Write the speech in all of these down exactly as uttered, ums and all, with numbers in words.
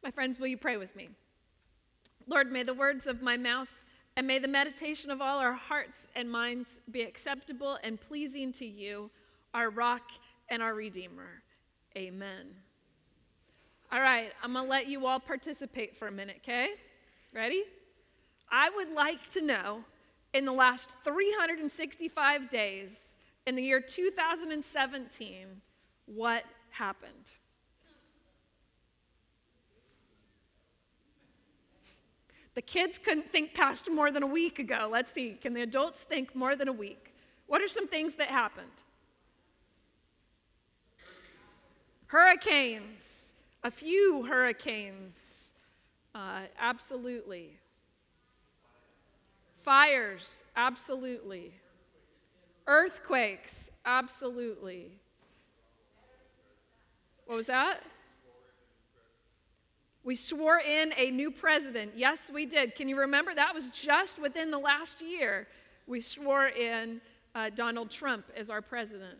My friends, will you pray with me? Lord, may the words of my mouth and may the meditation of all our hearts and minds be acceptable and pleasing to you, our rock and our redeemer. Amen. All right, I'm going to let you all participate for a minute, okay? Ready? I would like to know, in the last three hundred sixty-five days, in the year two thousand seventeen, what happened? The kids couldn't think past more than a week ago. Let's see, can the adults think more than a week? What are some things that happened? Hurricanes, a few hurricanes, uh, absolutely. Fires, absolutely. Earthquakes, absolutely. What was that? We swore in a new president. Yes, we did. Can you remember? That was just within the last year. We swore in uh, Donald Trump as our president.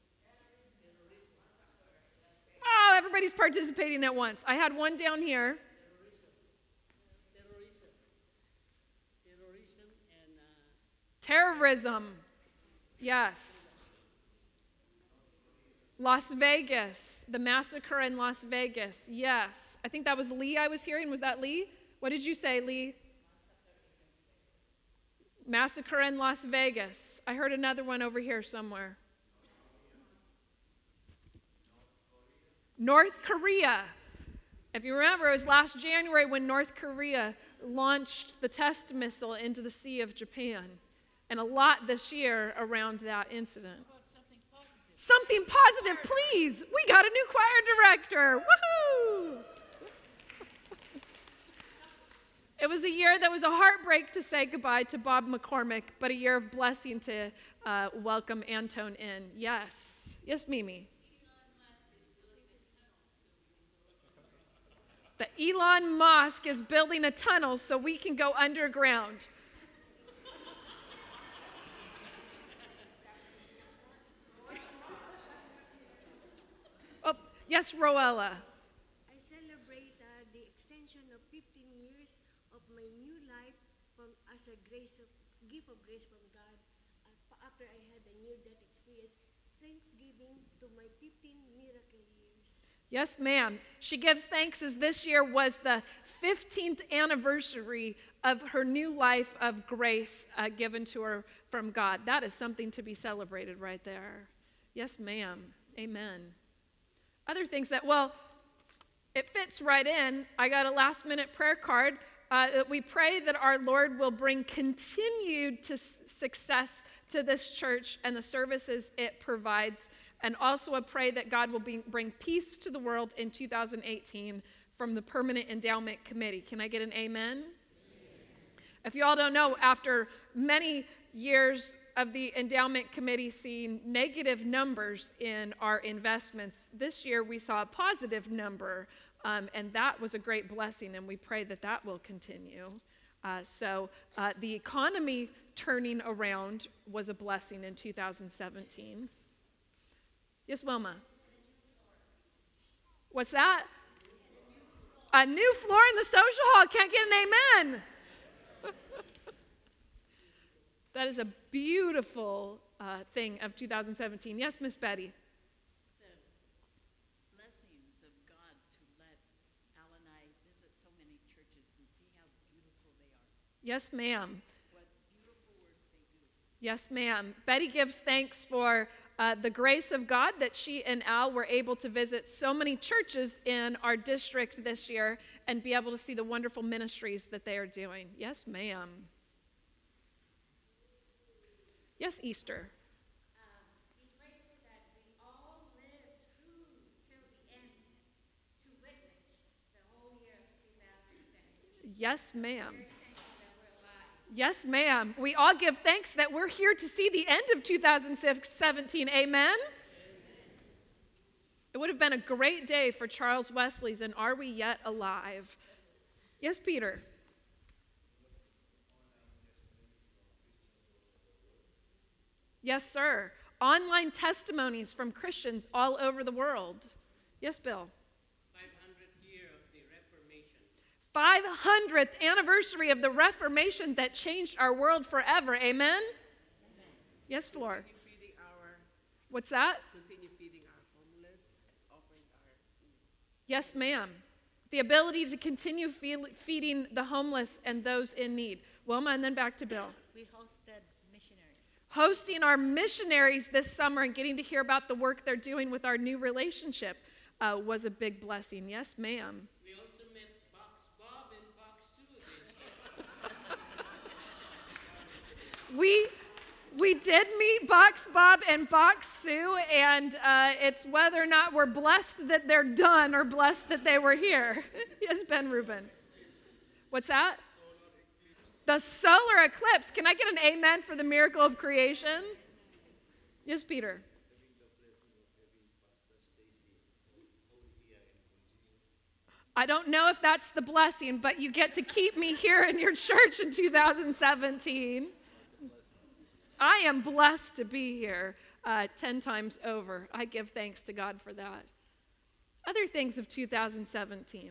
Oh, everybody's participating at once. I had one down here. Terrorism. Yes. Las Vegas, the massacre in Las Vegas. Yes. I think that was Lee I was hearing. Was that Lee? What did you say, Lee? Massacre in Las Vegas. I heard another one over here somewhere. North Korea. If you remember, it was last January when North Korea launched the test missile into the Sea of Japan. And a lot this year around that incident. Something positive. Something positive, please. We got a new choir director. Woohoo! It was a year that was a heartbreak to say goodbye to Bob McCormick, but a year of blessing to uh, welcome Antone in. Yes. Yes, Mimi. The Elon Musk is building a tunnel so we can go underground. Oh, yes, Roella. I celebrate uh, the extension of fifteen years of my new life from as a grace of gift of grace from God. Uh, after I had a near-death experience, thanksgiving to my fifteen miracle years. Yes, ma'am. She gives thanks as this year was the fifteenth anniversary of her new life of grace uh, given to her from God. That is something to be celebrated right there. Yes, ma'am. Amen. Other things that, well, it fits right in. I got a last minute prayer card. Uh, that we pray that our Lord will bring continued to s- success to this church and the services it provides. And also I pray that God will be, bring peace to the world in two thousand eighteen from the Permanent Endowment Committee. Can I get an amen? Amen. If you all don't know, after many years of the Endowment Committee seeing negative numbers in our investments, this year we saw a positive number, um, and that was a great blessing, and we pray that that will continue. Uh, so uh, the economy turning around was a blessing in two thousand seventeen. Yes, Wilma? What's that? A new floor in the social hall. Can't get an amen. That is a beautiful uh, thing of two thousand seventeen. Yes, Miss Betty? The blessings of God to let Al and I visit so many churches and see how beautiful they are. Yes, ma'am. What beautiful work they do. Yes, ma'am. Betty gives thanks for uh, the grace of God that she and Al were able to visit so many churches in our district this year and be able to see the wonderful ministries that they are doing. Yes, ma'am. Yes, Easter. Uh, be grateful that we all live through till the end to witness the whole year of two thousand seventeen. Yes, ma'am. Very thankful that we're alive. Yes, ma'am. We all give thanks that we're here to see the end of two thousand seventeen. Amen? Amen. It would have been a great day for Charles Wesley's and Are We Yet Alive? Yes, Peter. Yes, sir. Online testimonies from Christians all over the world. Yes, Bill. five hundredth year of the Reformation. five hundredth anniversary of the Reformation that changed our world forever. Amen? Yes, Flor. Continue feeding our, What's that? continue feeding our homeless and offering our food. Yes, ma'am. The ability to continue fe- feeding the homeless and those in need. Wilma, and then back to Bill. We hosted missionaries. Hosting our missionaries this summer and getting to hear about the work they're doing with our new relationship uh, was a big blessing. Yes, ma'am. We also met Box Bob and Box Sue. We we did meet Box Bob and Box Sue, and uh, it's whether or not we're blessed that they're done or blessed that they were here. Yes, Ben Rubin. What's that? The solar eclipse. Can I get an amen for the miracle of creation? Yes, Peter. I don't know if that's the blessing, but you get to keep me here in your church in two thousand seventeen. I am blessed to be here uh, ten times over. I give thanks to God for that. Other things of two thousand seventeen.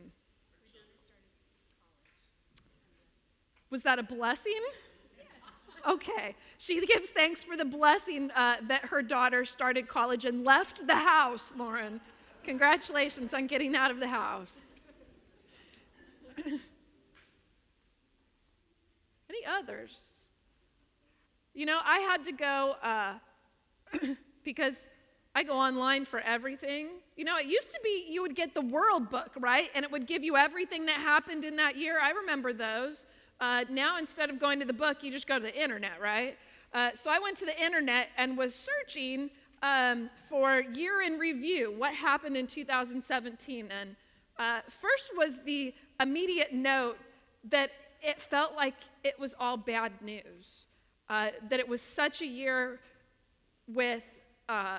Was that a blessing? Okay. She gives thanks for the blessing uh, that her daughter started college and left the house, Lauren. Congratulations on getting out of the house. Any others? You know, I had to go uh, because I go online for everything. You know, it used to be you would get the World Book, right? And it would give you everything that happened in that year. I remember those. Uh, now, instead of going to the book, you just go to the internet, right? Uh, so I went to the internet and was searching um, for year in review, what happened in two thousand seventeen. And uh, first was the immediate note that it felt like it was all bad news, uh, that it was such a year with uh,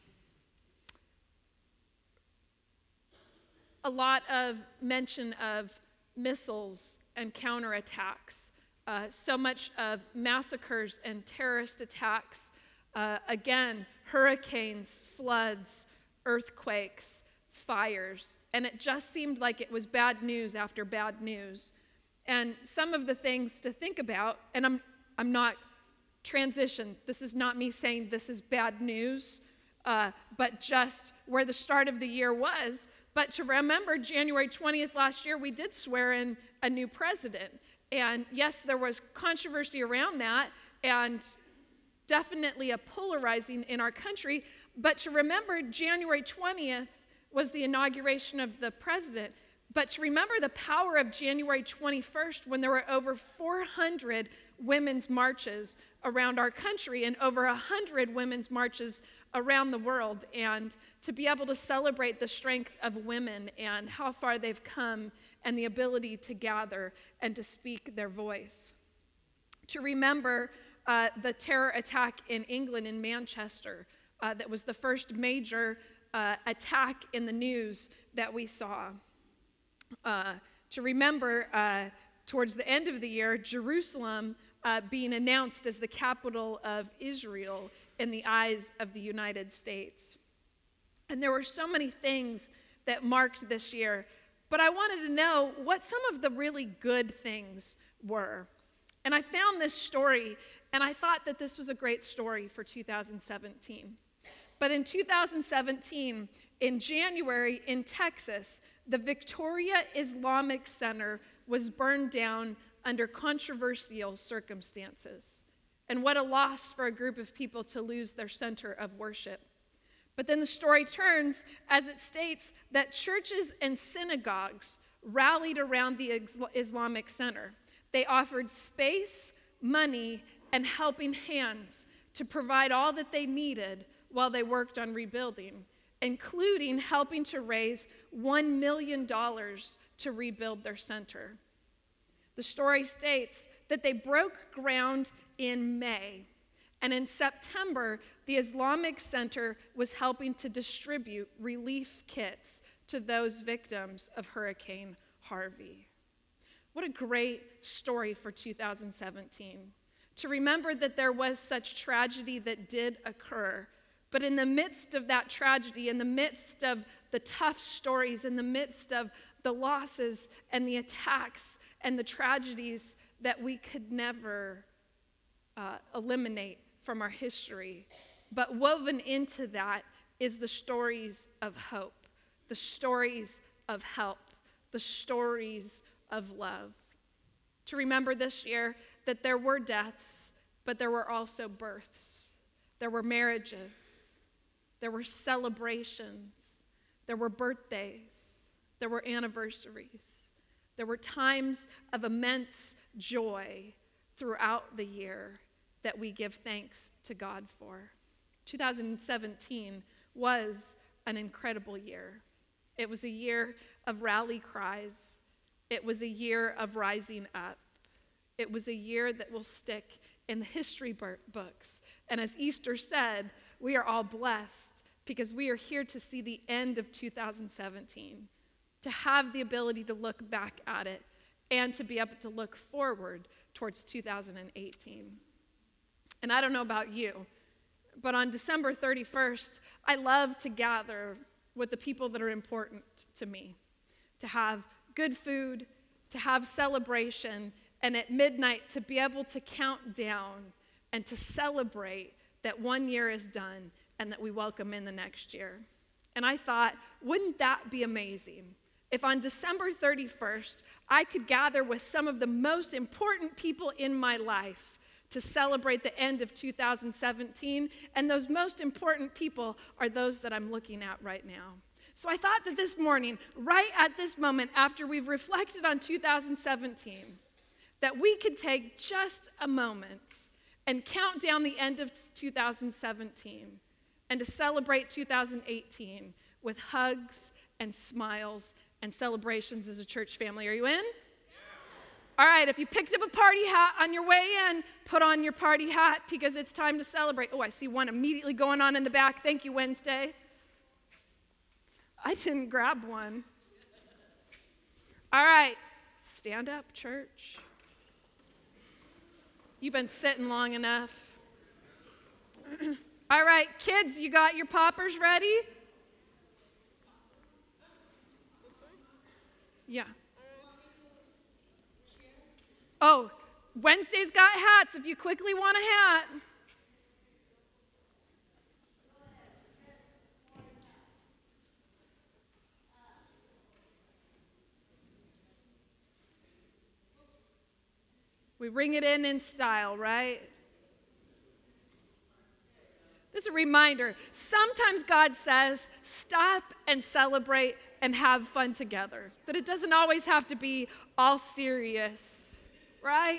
a lot of mention of missiles and counterattacks, uh, so much of massacres and terrorist attacks, uh, again, hurricanes, floods, earthquakes, fires, and it just seemed like it was bad news after bad news. And some of the things to think about, and I'm, I'm not transition, this is not me saying this is bad news, uh, but just where the start of the year was. But to remember, January twentieth last year, we did swear in a new president. And yes, there was controversy around that, and definitely a polarizing in our country. But to remember, January twentieth was the inauguration of the president. But to remember the power of January twenty-first, when there were over four hundred women's marches around our country and over one hundred women's marches around the world, and to be able to celebrate the strength of women and how far they've come and the ability to gather and to speak their voice. To remember uh, the terror attack in England, in Manchester, uh, that was the first major uh, attack in the news that we saw. Uh, to remember, uh, towards the end of the year, Jerusalem uh, being announced as the capital of Israel in the eyes of the United States. And there were so many things that marked this year, but I wanted to know what some of the really good things were. And I found this story, and I thought that this was a great story for two thousand seventeen. But in two thousand seventeen, in January, in Texas, the Victoria Islamic Center was burned down under controversial circumstances. And what a loss for a group of people to lose their center of worship. But then the story turns as it states that churches and synagogues rallied around the Islamic Center. They offered space, money, and helping hands to provide all that they needed while they worked on rebuilding, including helping to raise one million dollars to rebuild their center. The story states that they broke ground in May, and in September, the Islamic Center was helping to distribute relief kits to those victims of Hurricane Harvey. What a great story for two thousand seventeen. To remember that there was such tragedy that did occur, but in the midst of that tragedy, in the midst of the tough stories, in the midst of the losses and the attacks and the tragedies that we could never uh, eliminate from our history. But woven into that is the stories of hope, the stories of help, the stories of love. To remember this year that there were deaths, but there were also births. There were marriages. There were celebrations. There were birthdays. There were anniversaries. There were times of immense joy throughout the year that we give thanks to God for. two thousand seventeen was an incredible year. It was a year of rally cries. It was a year of rising up. It was a year that will stick in the history books. And as Easter said, we are all blessed because we are here to see the end of two thousand seventeen, to have the ability to look back at it and to be able to look forward towards two thousand eighteen. And I don't know about you, but on December thirty-first, I love to gather with the people that are important to me, to have good food, to have celebration, and at midnight to be able to count down and to celebrate that one year is done and that we welcome in the next year. And I thought, wouldn't that be amazing if on December thirty-first, I could gather with some of the most important people in my life to celebrate the end of two thousand seventeen, and those most important people are those that I'm looking at right now. So I thought that this morning, right at this moment, after we've reflected on two thousand seventeen, that we could take just a moment and count down the end of two thousand seventeen and to celebrate two thousand eighteen with hugs and smiles and celebrations as a church family. Are you in? All right, if you picked up a party hat on your way in, put on your party hat because it's time to celebrate. Oh, I see one immediately going on in the back. Thank you, Wednesday. I didn't grab one. All right, stand up, church. You've been sitting long enough. All right, kids, you got your poppers ready? Yeah. Oh, Wednesday's got hats if you quickly want a hat. We ring it in in style, right? This is a reminder. Sometimes God says, stop and celebrate and have fun together. That it doesn't always have to be all serious, right?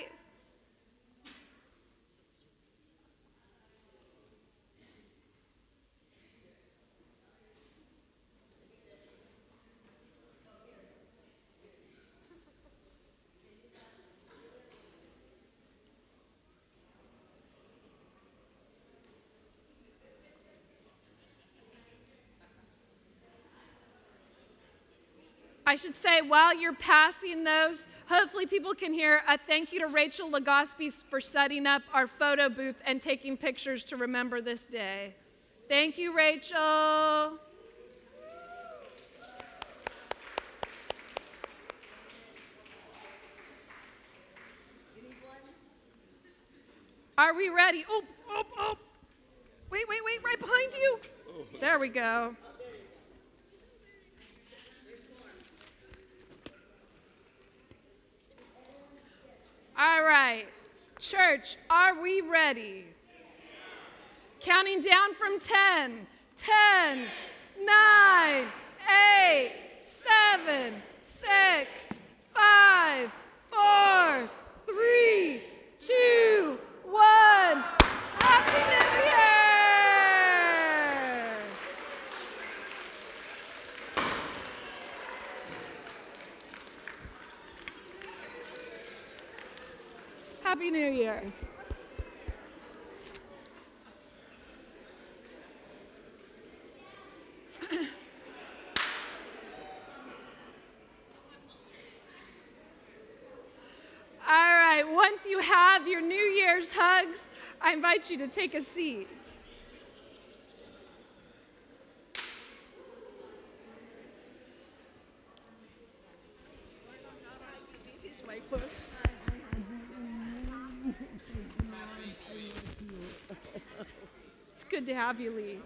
I should say, while you're passing those, hopefully people can hear a thank you to Rachel Legospe for setting up our photo booth and taking pictures to remember this day. Thank you, Rachel. Are we ready? Oh, oh, oh. Wait, wait, wait, right behind you. There we go. All right, church, are we ready? Counting down from ten, ten, nine, eight, seven, six, five, four, three, two, one. Happy New Year! Happy New Year. All right, once you have your New Year's hugs, I invite you to take a seat. is my foot. It's good to have you, Lee.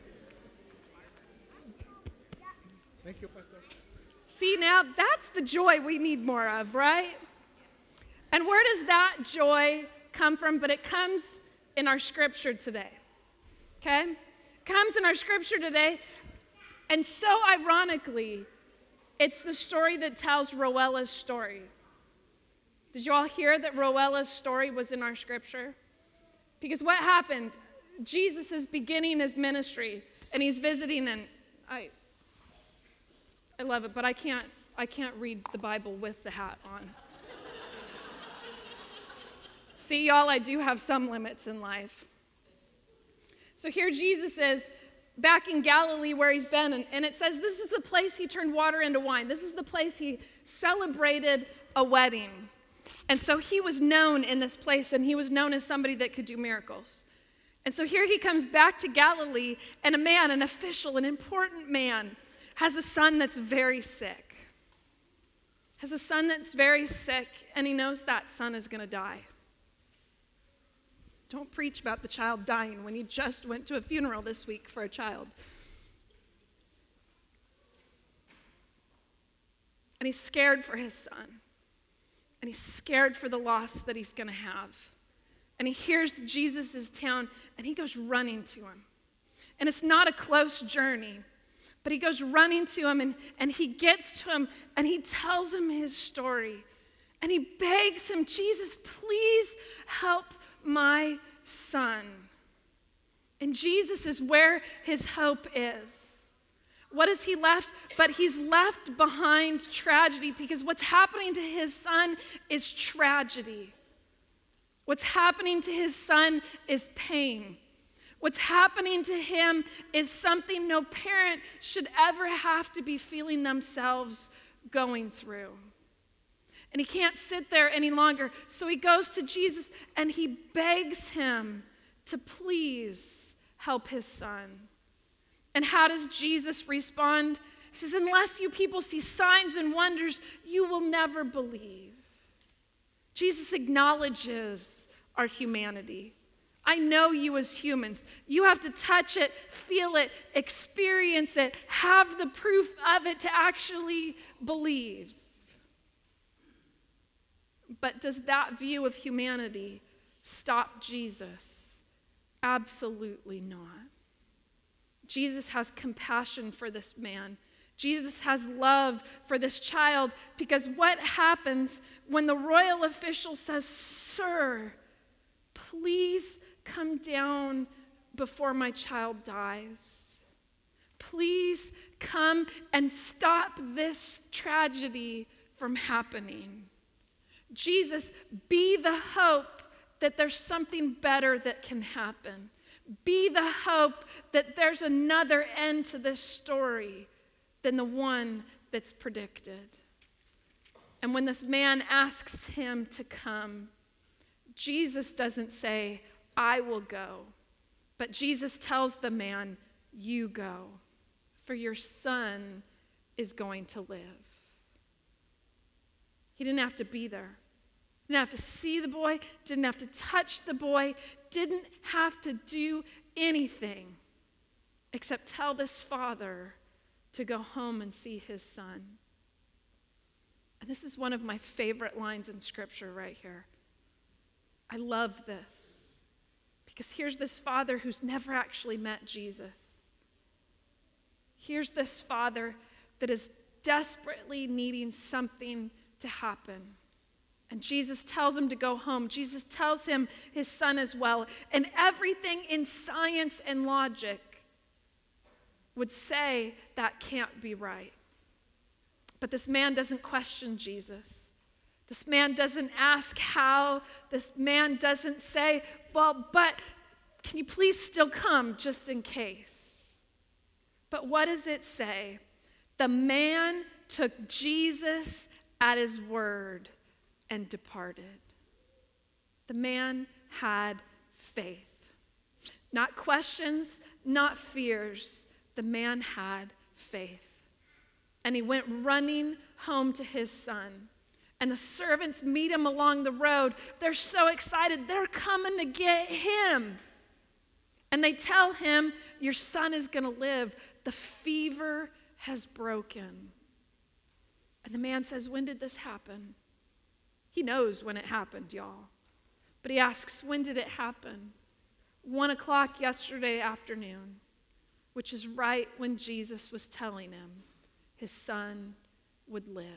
Thank you, Pastor. See, now that's the joy we need more of, right? And where does that joy come from? But it comes in our scripture today. Okay? It comes in our scripture today. And so ironically, it's the story that tells Roella's story. Did you all hear that Roella's story was in our scripture? Because what happened? Jesus is beginning his ministry, and he's visiting, and I I love it, but I can't I can't read the Bible with the hat on. See, y'all, I do have some limits in life. So here Jesus is back in Galilee where he's been, and, and it says this is the place he turned water into wine. This is the place he celebrated a wedding. And so he was known in this place, and he was known as somebody that could do miracles. And so here he comes back to Galilee, and a man, an official, an important man, has a son that's very sick. Has a son that's very sick, and he knows that son is going to die. Don't preach about the child dying when you just went to a funeral this week for a child. And he's scared for his son. And he's scared for the loss that he's going to have. And he hears Jesus' town, and he goes running to him. And it's not a close journey, but he goes running to him, and, and he gets to him, and he tells him his story. And he begs him, Jesus, please help my son. And Jesus is where his hope is. What is he left? But he's left behind tragedy, because what's happening to his son is tragedy. What's happening to his son is pain. What's happening to him is something no parent should ever have to be feeling themselves going through. And he can't sit there any longer. So he goes to Jesus and he begs him to please help his son. And how does Jesus respond? He says, unless you people see signs and wonders, you will never believe. Jesus acknowledges our humanity. I know you as humans. You have to touch it, feel it, experience it, have the proof of it to actually believe. But does that view of humanity stop Jesus? Absolutely not. Jesus has compassion for this man. Jesus has love for this child, because what happens when the royal official says, "Sir, please come down before my child dies. Please come and stop this tragedy from happening." Jesus, be the hope that there's something better that can happen. Be the hope that there's another end to this story than the one that's predicted. And when this man asks him to come, Jesus doesn't say, "I will go," but Jesus tells the man, "You go, for your son is going to live." He didn't have to be there. Didn't have to see the boy, didn't have to touch the boy, didn't have to do anything except tell this father to go home and see his son. And this is one of my favorite lines in Scripture right here. I love this, because here's this father who's never actually met Jesus. Here's this father that is desperately needing something to happen. And Jesus tells him to go home. Jesus tells him his son as well. And everything in science and logic would say that can't be right. But this man doesn't question Jesus. This man doesn't ask how. This man doesn't say, "Well, but can you please still come just in case?" But what does it say? The man took Jesus at his word and departed. The man had faith. Not questions, not fears. The man had faith. And he went running home to his son. And the servants meet him along the road. They're so excited. They're coming to get him. And they tell him, your son is going to live. The fever has broken. And the man says, when did this happen? He knows when it happened, y'all. But he asks, when did it happen? One o'clock yesterday afternoon, which is right when Jesus was telling him his son would live.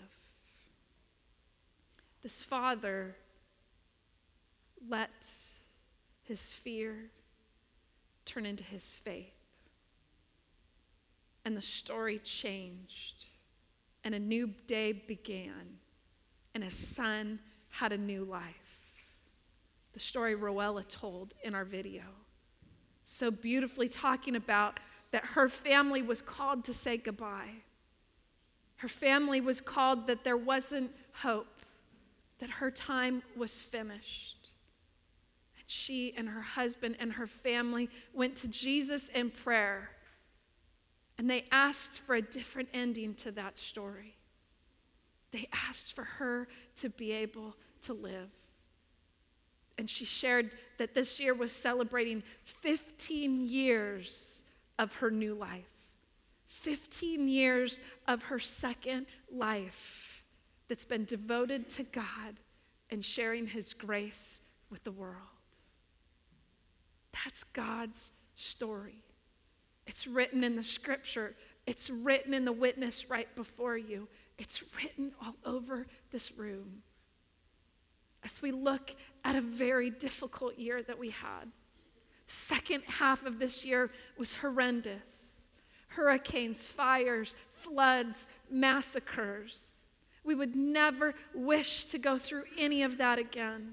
This father let his fear turn into his faith. And the story changed. And a new day began. And his son had a new life. The story Roella told in our video. So beautifully talking about that her family was called to say goodbye. Her family was called that there wasn't hope, that her time was finished. And she and her husband and her family went to Jesus in prayer. And they asked for a different ending to that story. They asked for her to be able to live. And she shared that this year was celebrating fifteen years of her new life. fifteen years of her second life that's been devoted to God and sharing his grace with the world. That's God's story. It's written in the scripture. It's written in the witness right before you. It's written all over this room. As we look at a very difficult year that we had, second half of this year was horrendous. Hurricanes, fires, floods, massacres. We would never wish to go through any of that again.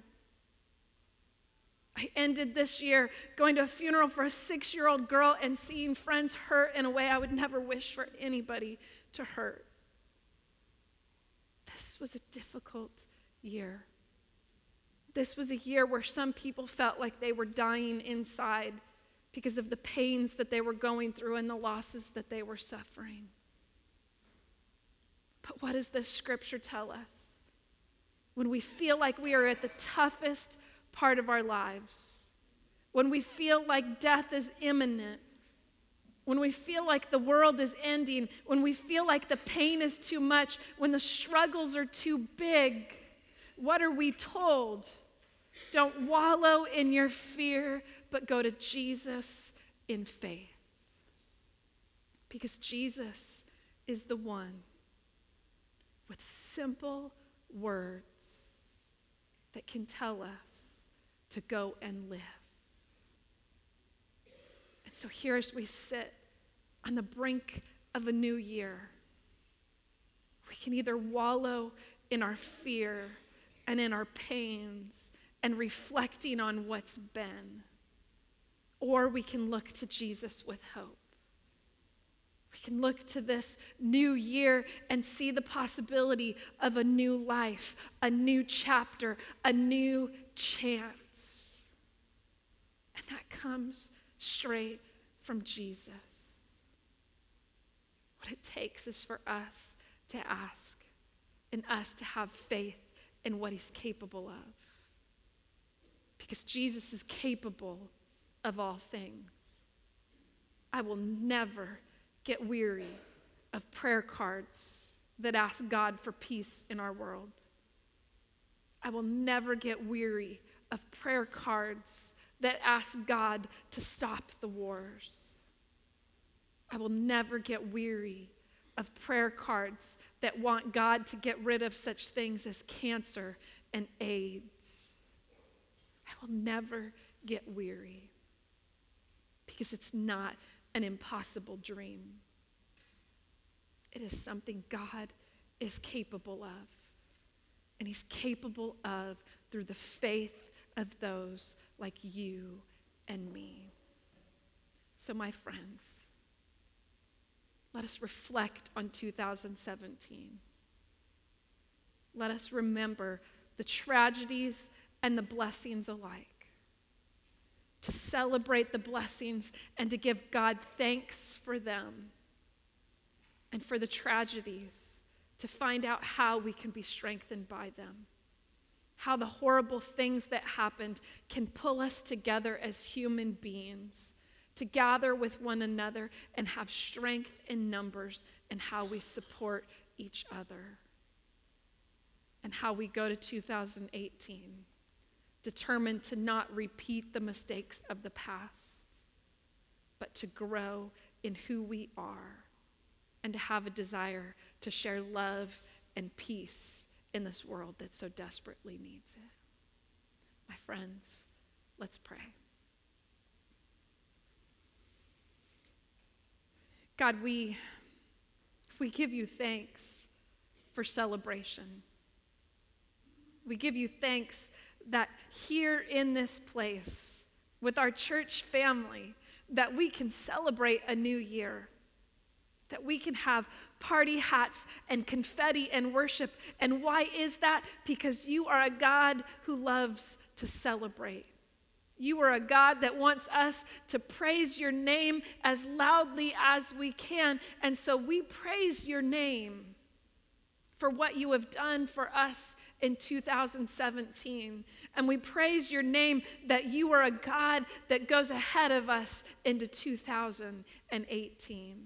I ended this year going to a funeral for a six-year-old girl and seeing friends hurt in a way I would never wish for anybody to hurt. This was a difficult year. This was a year where some people felt like they were dying inside because of the pains that they were going through and the losses that they were suffering. But what does this scripture tell us? When we feel like we are at the toughest part of our lives, when we feel like death is imminent, when we feel like the world is ending, when we feel like the pain is too much, when the struggles are too big, what are we told? Don't wallow in your fear, but go to Jesus in faith. Because Jesus is the one with simple words that can tell us to go and live. And so here as we sit on the brink of a new year, we can either wallow in our fear and in our pains and reflecting on what's been, or we can look to Jesus with hope. We can look to this new year and see the possibility of a new life, a new chapter, a new chance. And that comes straight from Jesus. What it takes is for us to ask and us to have faith in what he's capable of. Because Jesus is capable of all things. I will never get weary of prayer cards that ask God for peace in our world. I will never get weary of prayer cards that ask God to stop the wars. I will never get weary of prayer cards that want God to get rid of such things as cancer and AIDS. I will never get weary because it's not an impossible dream. It is something God is capable of. And he's capable of through the faith of those like you and me. So my friends, let us reflect on two thousand seventeen. Let us remember the tragedies and the blessings alike. To celebrate the blessings and to give God thanks for them. And for the tragedies, to find out how we can be strengthened by them. How the horrible things that happened can pull us together as human beings to gather with one another and have strength in numbers and how we support each other. And how we go to two thousand eighteen determined to not repeat the mistakes of the past, but to grow in who we are and to have a desire to share love and peace in this world that so desperately needs it. My friends, let's pray. God, we, we give you thanks for celebration. We give you thanks that here in this place, with our church family, that we can celebrate a new year, that we can have party hats and confetti and worship. And why is that? Because you are a God who loves to celebrate. You are a God that wants us to praise your name as loudly as we can. And so we praise your name for what you have done for us in two thousand seventeen. And we praise your name that you are a God that goes ahead of us into two thousand eighteen.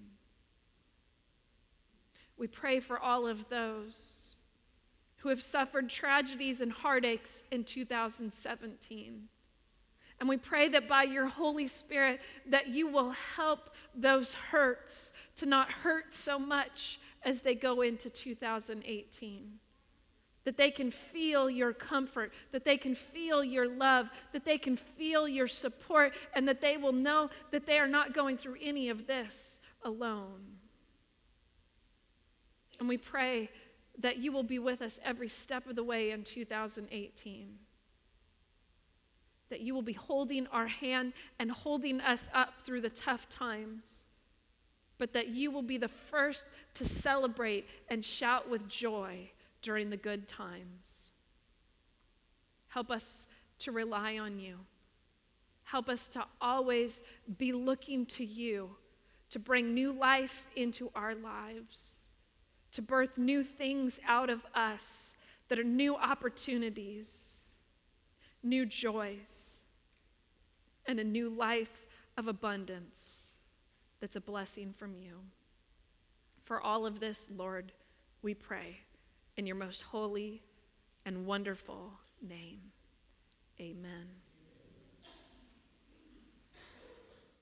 We pray for all of those who have suffered tragedies and heartaches in two thousand seventeen. And we pray that by your Holy Spirit that you will help those hurts to not hurt so much as they go into two thousand eighteen. That they can feel your comfort, that they can feel your love, that they can feel your support, and that they will know that they are not going through any of this alone. And we pray that you will be with us every step of the way in two thousand eighteen. That you will be holding our hand and holding us up through the tough times. But that you will be the first to celebrate and shout with joy during the good times. Help us to rely on you. Help us to always be looking to you to bring new life into our lives, to birth new things out of us that are new opportunities, new joys, and a new life of abundance that's a blessing from you. For all of this, Lord, we pray in your most holy and wonderful name. Amen.